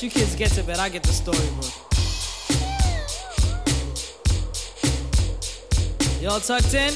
You kids get to bed, I get the storybook. Y'all tucked in?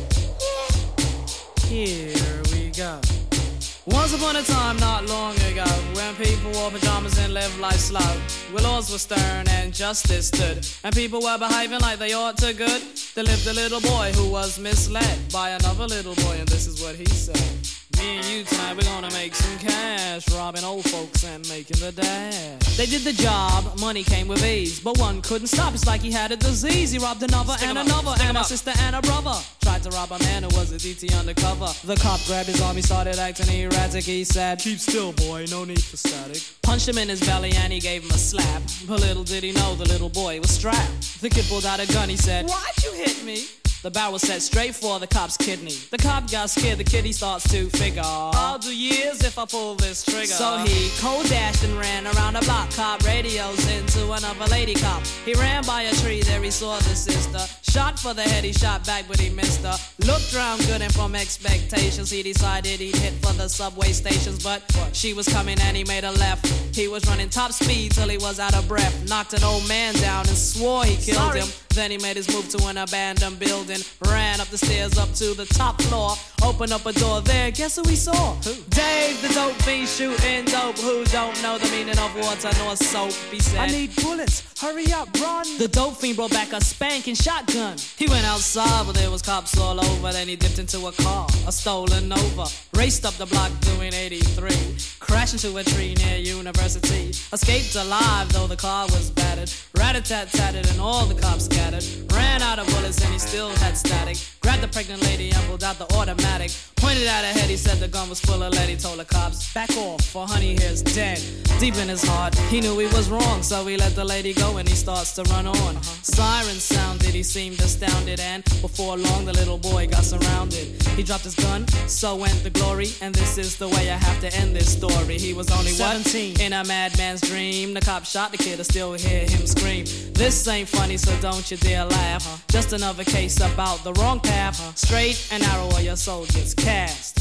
Here we go. Once upon a time, not long ago, when people wore pajamas and lived life slow, where laws were stern and justice stood, and people were behaving like they ought to good, there lived a little boy who was misled by another little boy, and this is what he said. Me and you tonight, we're gonna make some cash, robbing old folks and making the dash. They did the job, money came with ease, but one couldn't stop, it's like he had a disease. He robbed another and another, and a sister and a brother. Tried to rob a man who was a DT undercover. The cop grabbed his arm, he started acting erratic. He said, keep still, boy, no need for static. Punched him in his belly and he gave him a slap. But little did he know the little boy was strapped. The kid pulled out a gun, he said, why'd you hit me? The barrel was set straight for the cop's kidney. The cop got scared, the kid he starts to figure, I'll do years if I pull this trigger. So he cold dashed and ran around the block. Cop radios into another lady cop. He ran by a tree, there he saw the sister. Shot for the head, he shot back but he missed her. Looked round good and from expectations he decided he'd hit for the subway stations. But she was coming and he made a left. He was running top speed till he was out of breath. Knocked an old man down and swore he killed him. Then he made his move to an abandoned building. Ran up the stairs up to the top floor. Opened up a door there, guess who he saw? Who? Dave, the dope fiend shooting dope. Who don't know the meaning of water nor soap? He said, I need bullets, hurry up, run. The dope fiend brought back a spanking shotgun. He went outside, but there was cops all over. Then he dipped into a car, a stolen Nova. Raced up the block doing 83. Crashed into a tree near University. Escaped alive, though the car was battered. Rat-a-tat-tatted and all the cops scattered. Ran out of bullets and he still had static. Grabbed the pregnant lady and pulled out the automatic. Pointed at her head, he said the gun was full of lead. He told the cops, back off, for honey here's dead. Deep in his heart, he knew he was wrong, so he let the lady go and he starts to run on. Sirens sounded, he seemed astounded, and before long the little boy got surrounded. He dropped his gun, so went the glory, and this is the way I have to end this story. He was only 17, in a madman's dream. The cop shot the kid, I still hear him scream. This ain't funny, so don't you dare laugh. Just another case about the wrong path. Straight and narrow or your soul gets cast.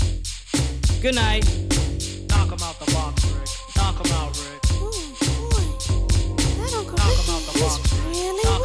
Good night. Knock him out the box, Rick. Knock him out, Rick. Ooh, boy. That Uncle Knock him Ricky out the box. is really